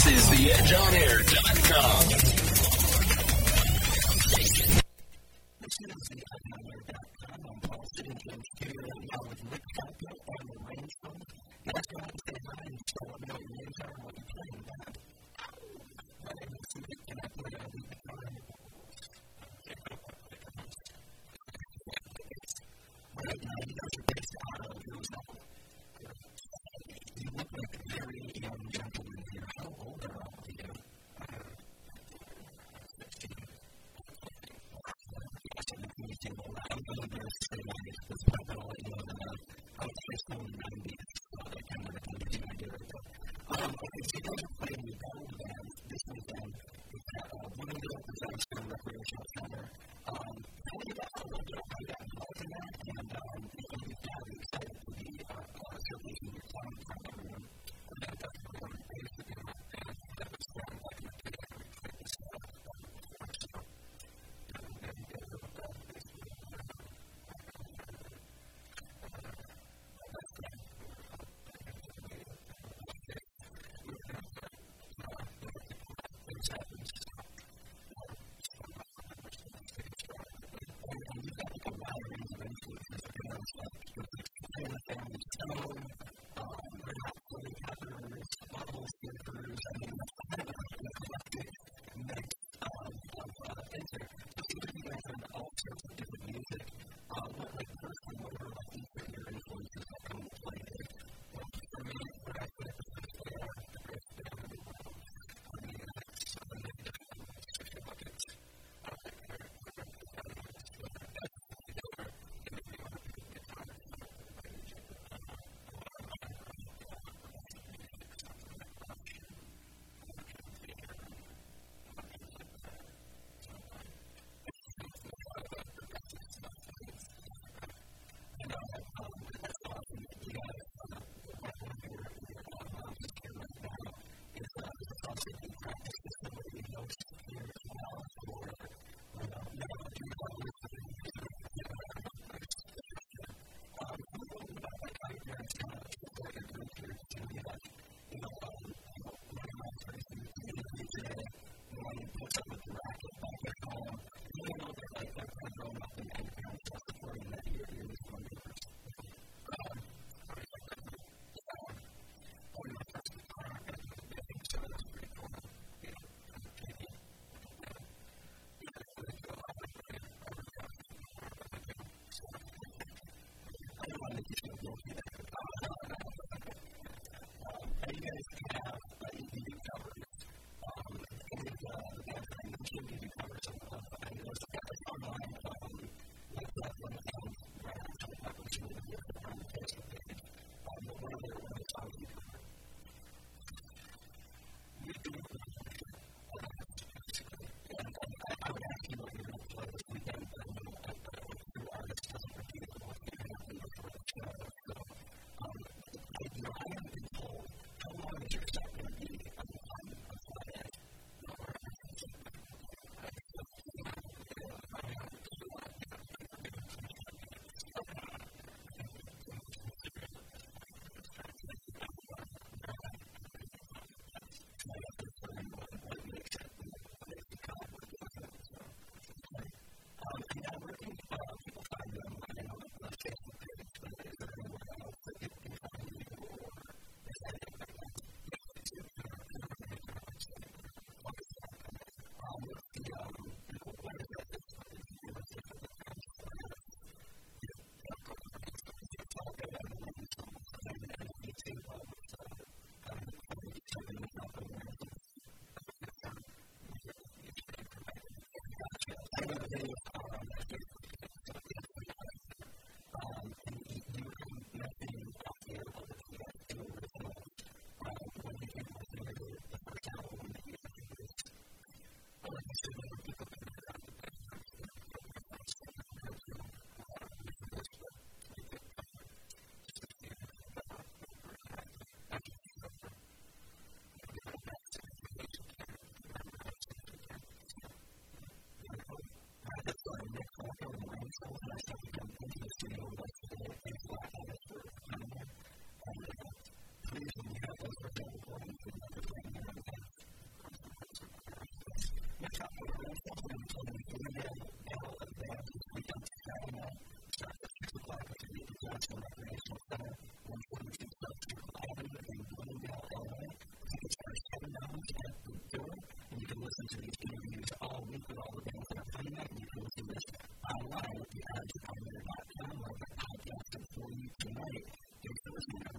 This is theedgeonair.com. This is theedgeonair.com. I'm Paul sitting in the studio right now with Rick Falco on the Range Phone. Guys, go ahead and say hi and just let me know what your names are and what you're playing about. My name is Rick, and I play the guitar. Right now, you guys are based out of Arizona. You look like a very young gentleman here. How old are all of you? 16. I'm going to say my age because I'm going to let you know that I would say still in the 90s, so that kind of gives you an idea right there. Okay, so you guys are playing the Gold Band this weekend. It's at Bloomingdale Possession Recreational Center. Tell me about how you got involved in that, and if you've got excited to be showcasing your talent from everyone. I used to be in that band that was formed like in the you know,